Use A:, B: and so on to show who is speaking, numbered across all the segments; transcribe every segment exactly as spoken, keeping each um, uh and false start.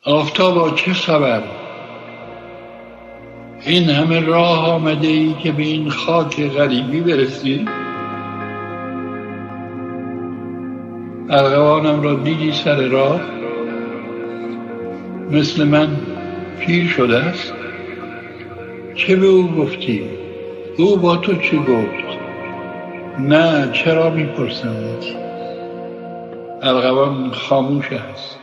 A: آفتابا چه خبر؟ این همه راه آمده ای که به این خاک غریبی برسی؟ ارغوانم را دیدی سر راه؟ مثل من پیر شده است؟ چه به او گفتی؟ او با تو چه گفت؟ نه، چرا میپرسم؟ ارغوان خاموش است.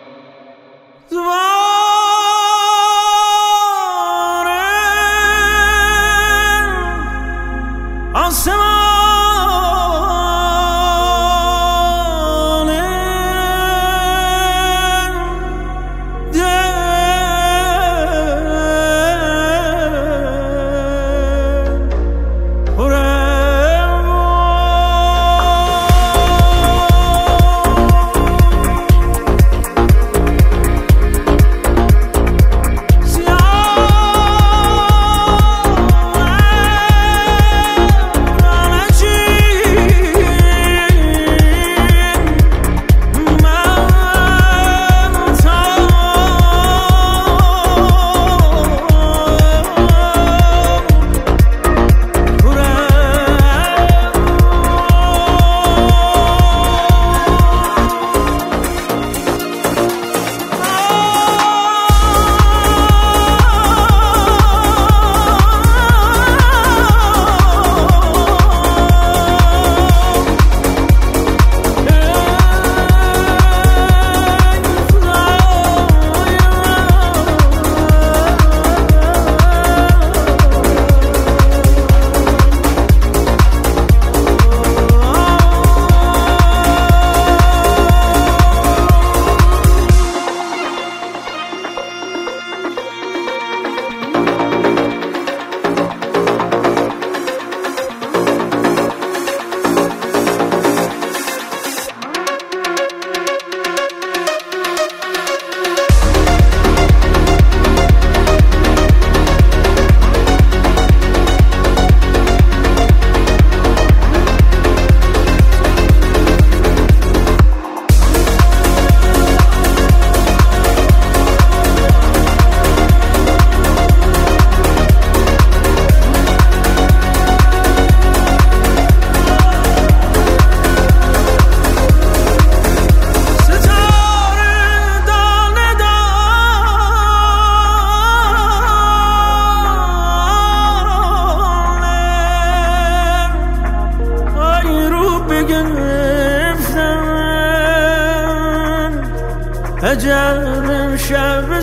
B: عجب شب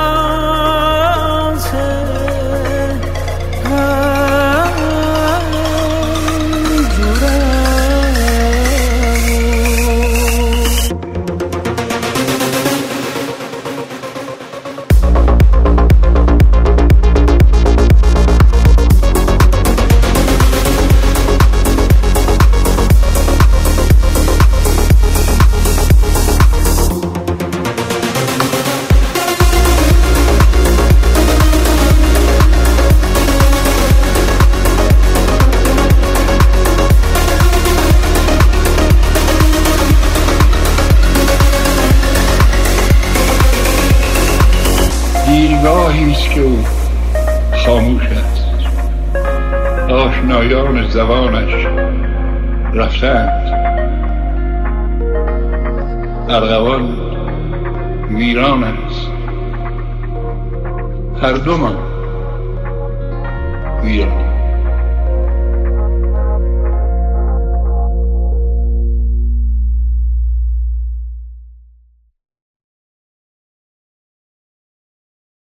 B: ساته
A: دیرگاهیست که او خاموش است. آشنایان زبانش رفتند. ارغوان ویران است. هر دومان ویران.